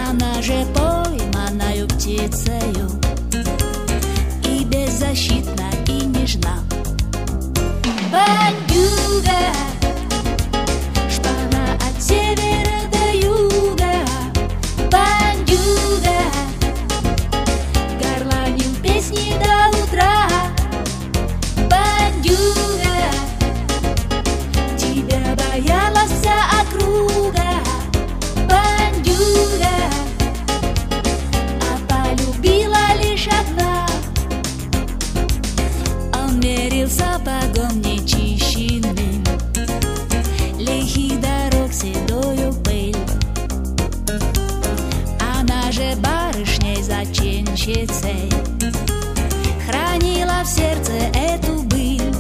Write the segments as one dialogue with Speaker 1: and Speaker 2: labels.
Speaker 1: Она же пойманою птицею и беззащитна, и нежна. Бандюга, шпана от севера до юга. Бандюга, горланил песни до утра. Бандюга, тебя боялась вся округа. Бандюга, а полюбила лишь одна. Он мерил сапогом нечищенным лихих дорог седою пыль. Она же барышней зачинщицей хранила в сердце эту быль.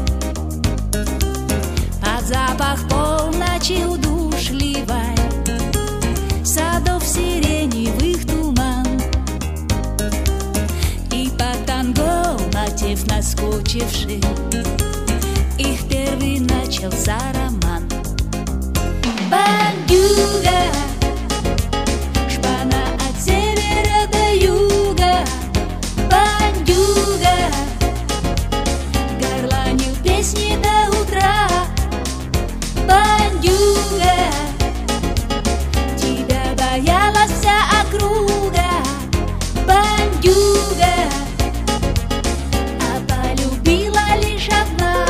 Speaker 1: Под запах полночи удушливой, садов сиреневых туман, и под танго мотив наскучивший, их первый начался роман. Бандюга, шпана от севера до юга. Бандюга, горланил песни до утра. Бандюга, тебя боялась вся округа. Бандюга, а полюбила лишь одна.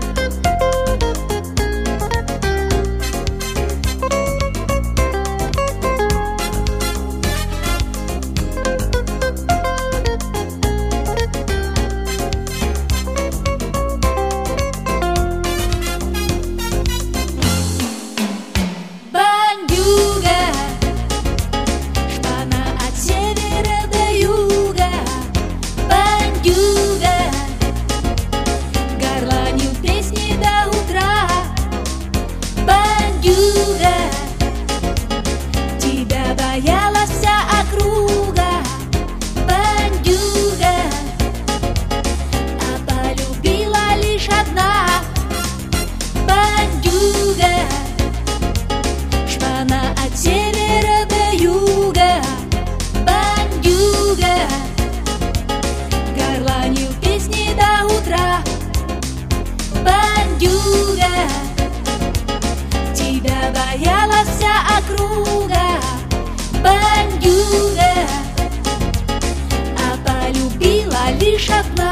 Speaker 1: Боялась вся округа. Бандюга, а полюбила лишь одна. Бандюга, шпана от севера до юга. Бандюга, горланил песни до утра. Бандюга, тебя боялась вся округа. Бандюга, а полюбила лишь одна.